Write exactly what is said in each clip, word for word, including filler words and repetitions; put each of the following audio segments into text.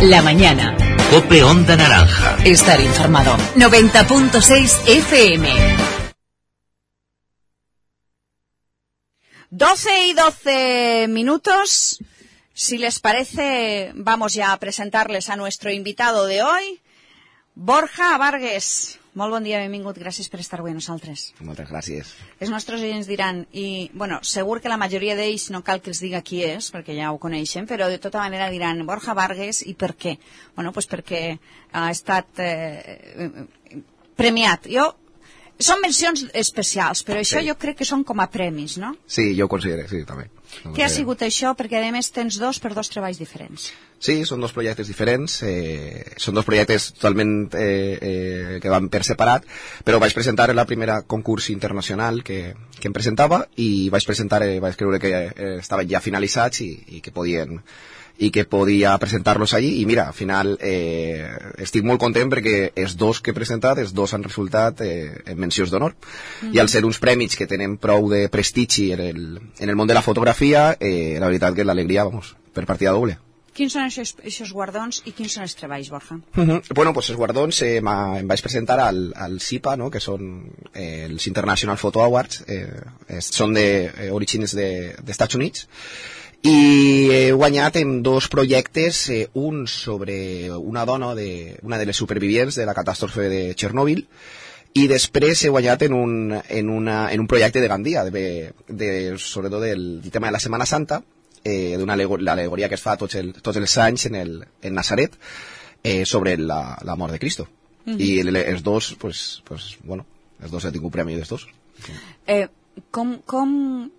La mañana. Cope Onda Naranja. Estar informado. noventa punto seis F M. doce y doce minutos. Si les parece, vamos ya a presentarles a nuestro invitado de hoy, Borja Vargas. Molt bon dia, benvingut, gràcies per estar avui amb nosaltres. Moltes gràcies. Els nostres oients diran, i bueno, segur que la majoria d'ells no cal que els diga qui és, perquè ja ho coneixen, però de tota manera diran Borja Vargas, i per què? Bueno, pues perquè ha estat eh, premiat. Jo, són mencions especials, però això sí. Jo crec que són com a premis, no? Sí, jo ho considero, sí, també. Què ha sigut això? Perquè a més tens dos per dos treballs diferents. Sí, són dos projectes diferents, eh, són dos projectes totalment eh, eh, que van per separat, però vaig presentar la primera concurs internacional que, que em presentava i vaig presentar, eh, vaig creure que eh, estaven ja finalitzats i, i que podien i que podia presentar-los allí, i mira, al final eh, estic molt content perquè els dos que he presentat, els dos han resultat eh, en mencions d'honor, mm-hmm. I al ser uns prèmits que tenen prou de prestigi en el, en el món de la fotografia, eh, la veritat que l'alegria, vamos, per partida doble. Quins són aquests guardons i quins són els treballs, Borja? Uh-huh. Bueno, pues els guardons eh, em vaig presentar al, al C I P A, no? Que són eh, els International Photo Awards, eh, són d'orígens de, de, d'Estats Units, i he guanyat en dos projectes, eh, un sobre una dona, de, una de les supervivients de la catàstrofe de Txernòbil, i després he guanyat en un, en una, en un projecte de Gandia, de, de, sobretot del, del tema de la Setmana Santa, eh, d'una alegoria que es fa tots, el, tots els anys en, el, en Nazaret, eh, sobre la, la mort de Cristo. Mm-hmm. I el, els dos, pues, pues, bueno, els dos he tingut premi dels dos. Eh, com... com...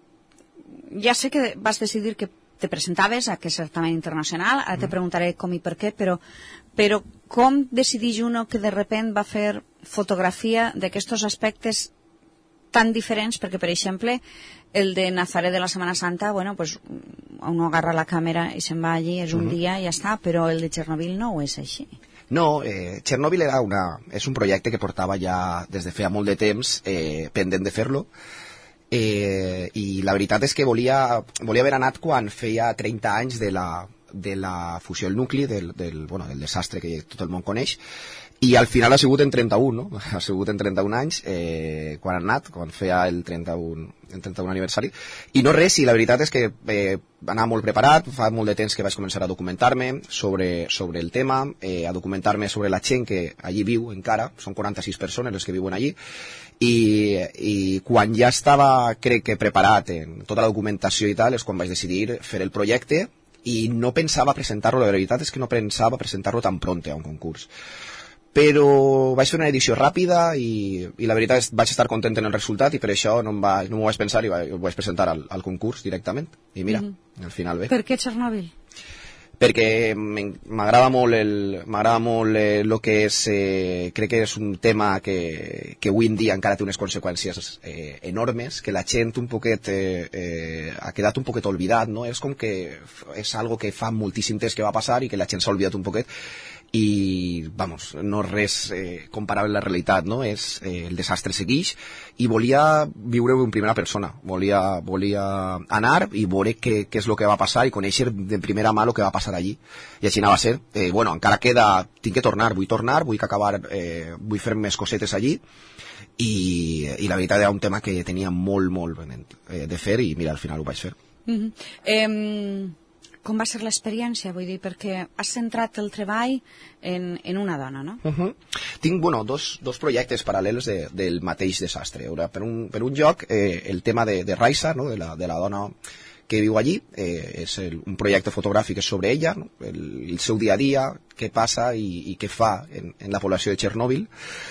Ja sé que vas decidir que te presentaves a aquest certamen internacional, ara te preguntaré com i per què, però, però com decideix uno que de repent va fer fotografia d'aquests aspectes tan diferents? Perquè, per exemple, el de Nazaret de la Setmana Santa, bueno, pues uno agarra la càmera i se'n va allí, és un uh-huh. dia i ja està, però el de Txernòbil no ho és així. No, eh, Txernòbil era una, és un projecte que portava ja des de feia molt de temps eh, pendent de fer-lo, Eh, i la veritat és que volia, volia haver anat quan feia trenta anys de la, de la fusió del nucli, del, del, bueno, del desastre que tot el món coneix, i al final ha sigut en trenta-un, no? Ha sigut en trenta-un anys, eh, quan ha anat, quan feia el trenta-un, el trenta-un aniversari, i no res, i la veritat és que eh, anava molt preparat, fa molt de temps que vaig començar a documentar-me sobre, sobre el tema, eh, a documentar-me sobre la gent que allí viu encara, són quaranta-sis persones les que viuen allí, i, i quan ja estava, crec que preparat en tota la documentació i tal, és quan vaig decidir fer el projecte, i no pensava presentar-lo, la veritat és que no pensava presentar-lo tan pronte a un concurs. Però vaig fer una edició ràpida i, i la veritat és vaig estar content en el resultat i per això no, em va, no m'ho vaig pensar i vaig, ho vaig presentar al, al concurs directament. I mira, mm-hmm. al final bé. Per què Txernòbil? Perquè m'agrada molt el, m'agrada molt eh, el que és, eh, crec que és un tema que, que avui en dia encara té unes conseqüències eh, enormes, que la gent un poquet eh, eh, ha quedat un poquet oblidat, no? És com que és algo que fa moltíssim temps que va passar i que la gent s'ha oblidat un poquet i, vamos, no res eh, comparable a la realitat, no? És, eh, el desastre segueix i volia viure-ho en primera persona, volia, volia anar i veure què, què és el que va passar i conèixer de primera mà el que va passar allí, i així anava a ser. Eh, bueno, encara queda, tinc que tornar, vull tornar, vull que acabar, eh, vull fer més cosetes allí, i, i la veritat era un tema que tenia molt, molt eh, de fer, i mira, al final ho vaig fer. Mm-hmm. eh, Com va ser l'experiència? Vull dir, perquè has centrat el treball en, en una dona, no? Uh-huh. Tinc, bueno, dos, dos projectes paral·lels de, del mateix desastre. Per un, per un lloc, eh, el tema de, de Raisa, no? de, la, de la dona que viu allí, eh, és el, un projecte fotogràfic sobre ella, no? el, el seu dia a dia, què passa i, i què fa en, en la població de Txernòbil.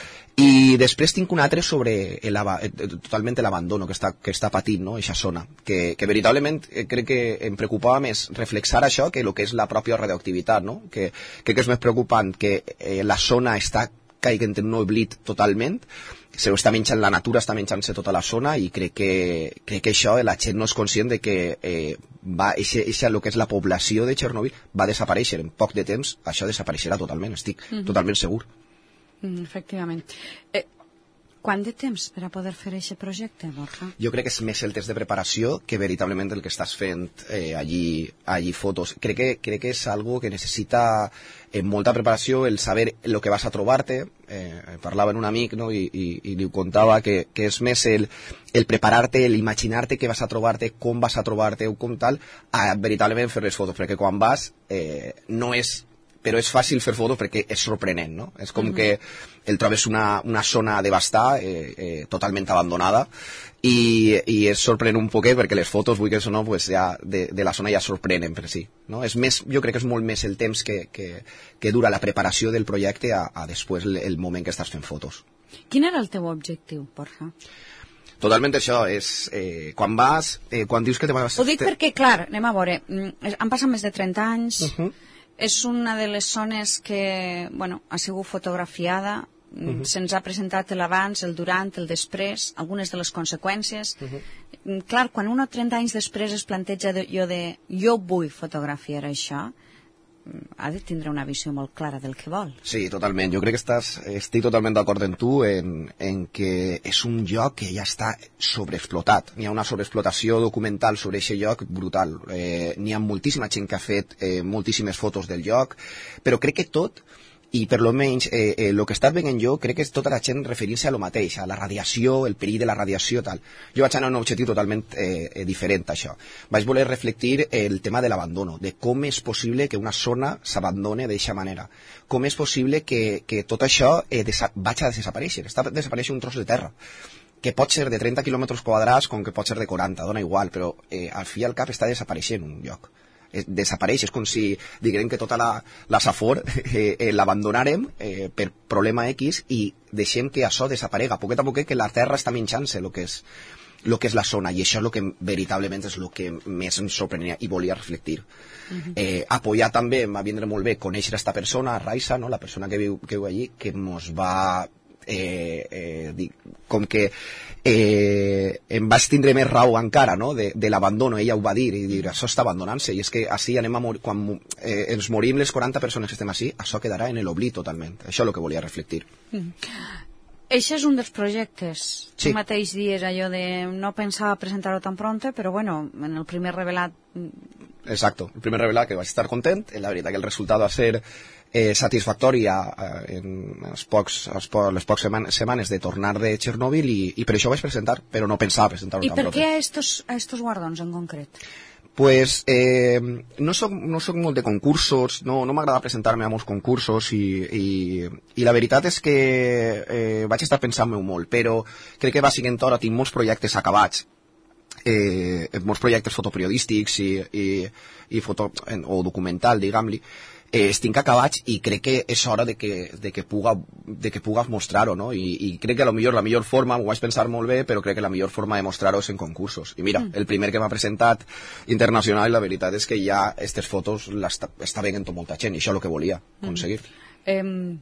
I després tinc un altre sobre el, totalment l'abandono que està, que està patint, no? Eixa zona, que, que veritablement crec que em preocupava més reflexar això que el que és la pròpia radioactivitat, no? Que crec que és més preocupant que eh, la zona està caigant en un oblit totalment, se ho està menjant, la natura està menjant-se tota la zona, i crec que, crec que això la gent no és conscient de que eh, va, eixa, eixa, el que és la població de Txernòbil va desaparèixer, en poc de temps això desapareixerà totalment, estic mm-hmm. totalment segur. Efectivament. Eh, Quant de temps per a poder fer aquest projecte, Borja? Jo crec que és més el test de preparació que veritablement el que estàs fent eh, allí, allí fotos. Crec que, crec que és algo que necessita eh, molta preparació, el saber el que vas a trobar-te. Eh, parlava amb un amic, no? I, i, i li contava que, que és més el, el preparar-te, el imaginar-te què vas a trobar-te, com vas a trobar-te o com tal, a veritablement fer les fotos, perquè quan vas eh, no és... però és fàcil fer fotos perquè és sorprenent, no? És com uh-huh. que el trobes una, una zona devastada, eh, eh, totalment abandonada, i, i és sorprenent un poquet perquè les fotos, vull que això no, pues ja de, de la zona ja sorprenen per si, no? És més, jo crec que és molt més el temps que, que, que dura la preparació del projecte a, a després el, el moment que estàs fent fotos. Quin era el teu objectiu, Borja? Totalment això, és eh, quan vas, eh, quan dius que te vas... Ho dic perquè, clar, anem a veure, han passat més de trenta anys, uh-huh. és una de les zones que, bueno, ha sigut fotografiada, uh-huh. se'ns ha presentat l'abans, el durant, el després, algunes de les conseqüències. Uh-huh. Clar, quan un trenta anys després es planteja de, jo de, jo vull fotografiar això, ha de tindre una visió molt clara del que vol. Sí, totalment. Jo crec que estàs, estic totalment d'acord amb tu en, en que és un lloc que ja està sobreexplotat. N'hi ha una sobreexplotació documental sobre aquest lloc brutal. Eh, n'hi ha moltíssima gent que ha fet eh, moltíssimes fotos del lloc, però crec que tot, i per lo menys eh, eh, el que estàs veient jo, crec que és tota la gent referint-se a lo mateix, a la radiació, el perill de la radiació, tal. Jo vaig anar a un objectiu totalment eh, diferent a això. Vaig voler reflectir el tema de l'abandono, de com és possible que una zona s'abandone d'aquesta manera. Com és possible que, que tot això eh, vaig a desaparèixer, està a desaparèixer un tros de terra, que pot ser de trenta quilòmetres quadrats com que pot ser de quaranta, dona igual, però eh, al fi i al cap està desapareixent un lloc. Desapareix, és com si diguem que tota la, la Safor eh, eh, l'abandonarem eh, per problema X i deixem que això desaparega, poquet a poquet, que la terra està menjant-se el que és el que és la zona, i això és el que veritablement és el que més em sorprenia i volia reflectir. Uh-huh. eh, apoyar també, em va vindre molt bé conèixer aquesta persona, Raisa, no? La persona que viu, que viu allí, que ens va eh, eh, dir, com que eh, em vas tindre més raó encara, no? de, de l'abandono. Ella ho va dir, i dir, això està abandonant-se, i és que així anem a morir, quan eh, ens morim les quaranta persones que estem així, això quedarà en l'oblit totalment. Això és el que volia reflectir. Mm. Això és un dels projectes. Sí. Tu mateix dies allò de no pensava presentar-ho tan pronte, però bueno, en el primer revelat... Exacto, el primer revelat que vaig estar content, la veritat que el resultat va ser eh, satisfactori a, a, en els pocs, els po les poques seman setmanes de tornar de Txernòbil, i, i per això vaig presentar, però no pensava presentar-ho tan pronte. I per pronte. què a estos, a estos guardons en concret? Pues eh, no soc, no soc molt de concursos, no, no m'agrada presentar-me a molts concursos, i, i, i la veritat és que eh, vaig estar pensant-me molt, però crec que bàsicament ara tinc molts projectes acabats, eh, molts projectes fotoperiodístics i, i, i foto, o documental, diguem-li, eh, estic acabats, i crec que és hora de que, de que, puga, de que pugues mostrar-ho, no? I, i crec que a lo millor, la millor forma, m'ho vaig pensar molt bé, però crec que la millor forma de mostrar-ho és en concursos. I mira, mm. el primer que m'ha presentat internacional, la veritat és que ja aquestes fotos les està, està veient molta gent, i això és el que volia aconseguir. Mm.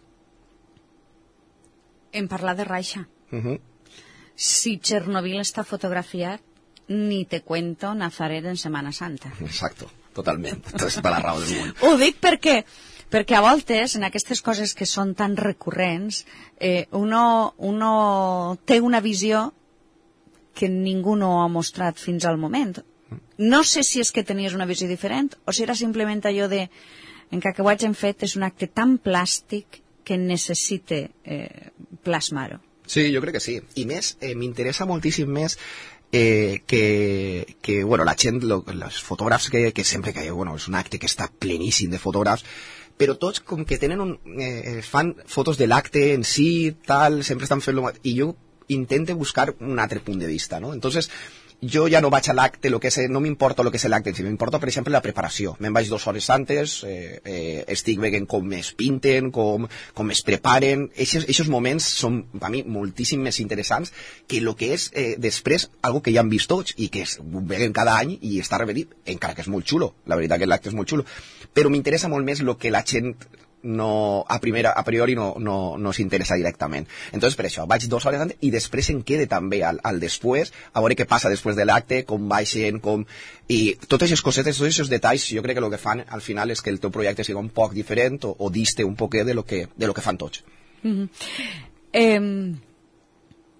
Eh, hem parlat de Raixa. Uh -huh. Si Txernòbil està fotografiat, ni te cuento Nazaret en Semana Santa. Exacto, totalment. És per la raó del món. Ho dic perquè, perquè a voltes, en aquestes coses que són tan recurrents, eh, uno, uno té una visió que ningú no ha mostrat fins al moment. No sé si és que tenies una visió diferent o si era simplement allò de en que el que ho hagin fet és un acte tan plàstic que necessite eh, plasmar-ho. Sí, jo crec que sí. I més, eh, m'interessa moltíssim més Eh, que, que, bueno, la gent, lo, els fotògrafs que, que sempre que, bueno, és un acte que està pleníssim de fotògrafs, però tots com que tenen un, eh, fan fotos de l'acte en si, tal, sempre estan fent-lo, i jo intento buscar un altre punt de vista, no? Entonces, jo ja no vaig a l'acte, no m'importa el que és l'acte, si m'importa, per exemple, la preparació. Me'n vaig dues hores antes, eh, eh, estic veient com es pinten, com, com es preparen. Aquests moments són, per mi, moltíssim més interessants que el que és eh, després algo que ja han vist tots i que es veuen cada any i està repetit, encara que és molt xulo. La veritat que l'acte és molt xulo. Però m'interessa molt més el que la gent no, a, primera, a priori no, no, no s'interessa directament. Entonces, per això, vaig dues hores antes i després em quede també al, al després, a veure què passa després de l'acte, com baixen, com... I totes aquestes cosetes, tots aquests detalls, jo crec que el que fan al final és que el teu projecte sigui un poc diferent o, o diste un poc de lo que, de lo que fan tots. Mm-hmm. eh,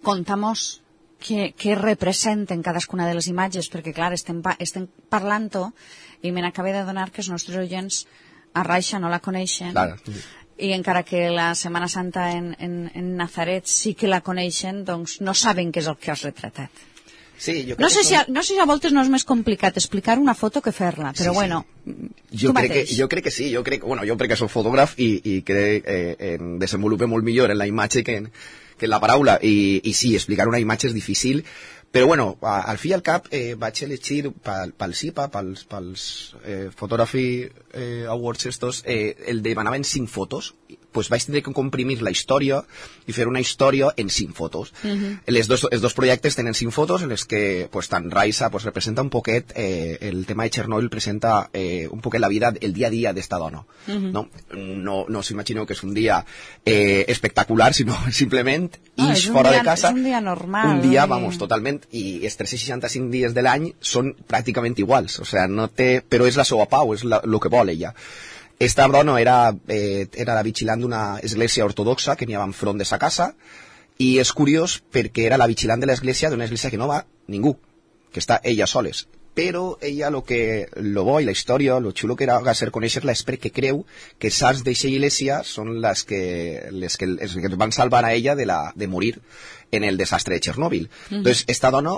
contamos què, què representen cadascuna de les imatges, perquè, clar, estem, estem parlant-ho i me n'acabé de donar que els nostres oients a Raixa no la coneixen. Claro. I encara que la Setmana Santa en, en, en Nazaret sí que la coneixen, doncs no saben què és el que has retratat. Sí, jo crec no, sé que si a, no sé si a voltes no és més complicat explicar una foto que fer-la, però sí, bueno, sí. Jo tu crec mateix. Que, jo crec que sí, jo crec, bueno, jo crec que soc fotògraf i, i crec que eh, em desenvolupe molt millor en la imatge que en, que en la paraula, i, i sí, explicar una imatge és difícil, però bueno, a, al fi i al cap eh, vaig elegir pel, pel C I P A, pels, pels eh, Photography eh, Awards estos, eh, el demanaven cinc fotos, pues vaig tenir que comprimir la història i fer una història en cinc fotos. Uh-huh. Les dos, els dos projectes tenen cinc fotos en les que pues, tant Raisa pues, representa un poquet, eh, el tema de Chernobyl presenta eh, un poquet la vida, el dia a dia d'esta dona. Uh-huh. No, no, no s'imagineu que és un dia eh, espectacular, sinó simplement ah, ix fora dia, de casa. És un dia normal. Un dia, vamos, totalment, i els tres cents seixanta-cinc dies de l'any són pràcticament iguals, o sea, no té, però és la seva pau, és el que vol ella. Esta dona era, eh, era la vigilant d'una església ortodoxa que n'hi havia enfront de sa casa, i és curiós perquè era la vigilant de l'església, d'una església que no va ningú, que està ella soles. Però ella lo que lo bo i la història, lo xulo que era ser conèixer-la és perquè creu que els sants d'eixa església són les que, les que, les que van salvar a ella de, la, de morir en el desastre de Chernobyl. Mm-hmm. Entonces, esta dona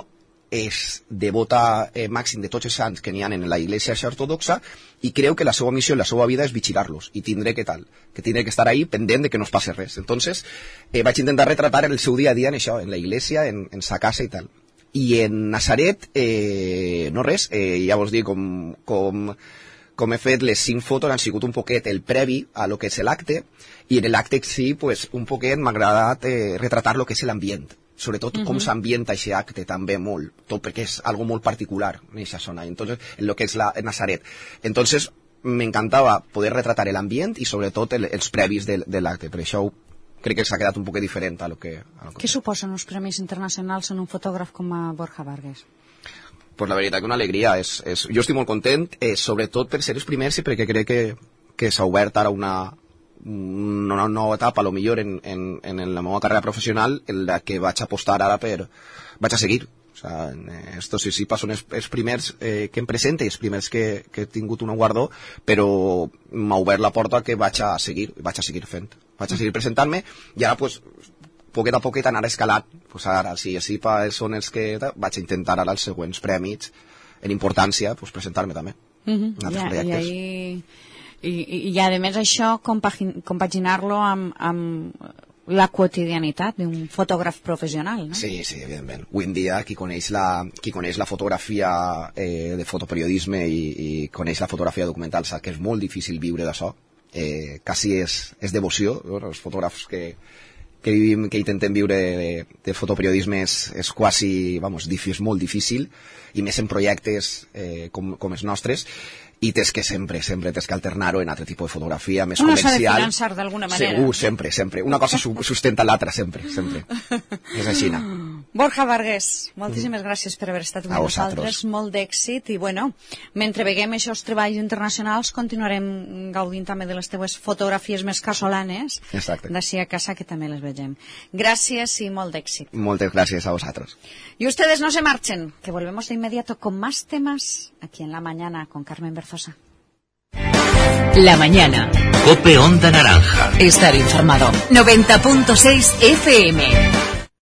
és devota eh, màxim de tots els sants que n'hi ha en la iglesia ortodoxa i creu que la seva missió en la seva vida és vigilar-los i tindré que tal, que tindré que estar ahí pendent de que no es passi res. Entonces eh, vaig intentar retratar el seu dia a dia en això, en la iglesia, en, en sa casa i tal. I en Nazaret eh, no res, eh, ja vos dic com, com, com he fet les cinc fotos han sigut un poquet el previ a lo que és l'acte, i en l'acte sí, pues, un poquet m'ha agradat eh, retratar lo que és l'ambient, sobretot uh-huh. com s'ambienta aquest acte també molt, tot perquè és algo molt particular en aquesta zona, entonces, en lo que és la en Nazaret. Entonces me encantava poder retratar l'ambient i sobretot el, els previs de, de l'acte, per això crec que s'ha quedat un poc diferent a lo que... A lo que Què suposen els premis internacionals en un fotògraf com a Borja Vargas? Pues la veritat que una alegria, és, és, jo estic molt content, eh, sobretot per ser els primers i perquè crec que, que s'ha obert ara una una nova etapa, a lo millor en, en, en la meva carrera professional, en la que vaig apostar ara per... vaig a seguir. O sea, estos sí, sí són els, els primers eh, que em presente i els primers que, que he tingut un guardó, però m'ha obert la porta que vaig a seguir, vaig a seguir fent. Vaig a seguir presentant-me i ara, pues, poquet a poquet anar escalat. Pues ara, si a C I P A són els que... vaig a intentar ara els següents prèmits en importància, pues, presentar-me també. Uh-huh. En altres ja, projectes. I ahí... I, i, i a més això compaginar-lo amb, amb la quotidianitat d'un fotògraf professional, no? Sí, sí, evidentment. Avui en dia qui coneix la, qui coneix la fotografia eh, de fotoperiodisme i, i coneix la fotografia documental sap que és molt difícil viure d'això, eh, quasi és, és devoció, no? Els fotògrafs que, que vivim, que intentem viure de, de fotoperiodisme és, és quasi, vamos, difícil, molt difícil, i més en projectes eh, com, com els nostres, i tens que sempre, sempre tens que alternar-ho en altre tipus de fotografia més Uno comercial. Uno s'ha de finançar d'alguna manera. Segur, sempre, sempre. Una cosa sustenta l'altra, sempre, sempre. És així. Borja Vargas, moltíssimes mm. gràcies per haver estat amb nosaltres. Molt d'èxit i, bueno, mentre veiem aquests treballs internacionals continuarem gaudint també de les teves fotografies més casolanes d'ací a casa, que també les vegem. Gràcies y molt d'èxit. Moltes gràcies a vosotros. Y ustedes no se marchen, que volvemos de inmediato con más temas aquí en La Mañana con Carmen Berzosa. La Mañana. Cope Onda Naranja. Estar informado. noventa punto seis F M.